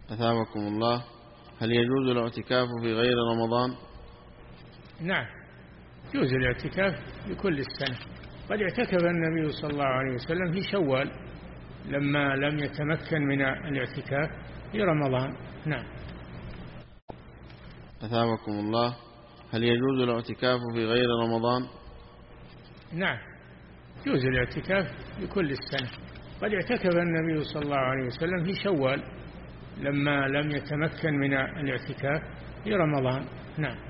أثابكم الله. هل يجوز الاعتكاف في غير رمضان؟ نعم، يجوز الاعتكاف بكل السنة. قد اعتكف النبي صلى الله عليه وسلم في شوال لما لم يتمكن من الاعتكاف في رمضان. نعم. أثابكم الله. هل يجوز الاعتكاف في غير رمضان؟ نعم، يجوز الاعتكاف بكل السنة. قد اعتكف النبي صلى الله عليه وسلم في شوال لما لم يتمكن من الاعتكاف في رمضان. نعم.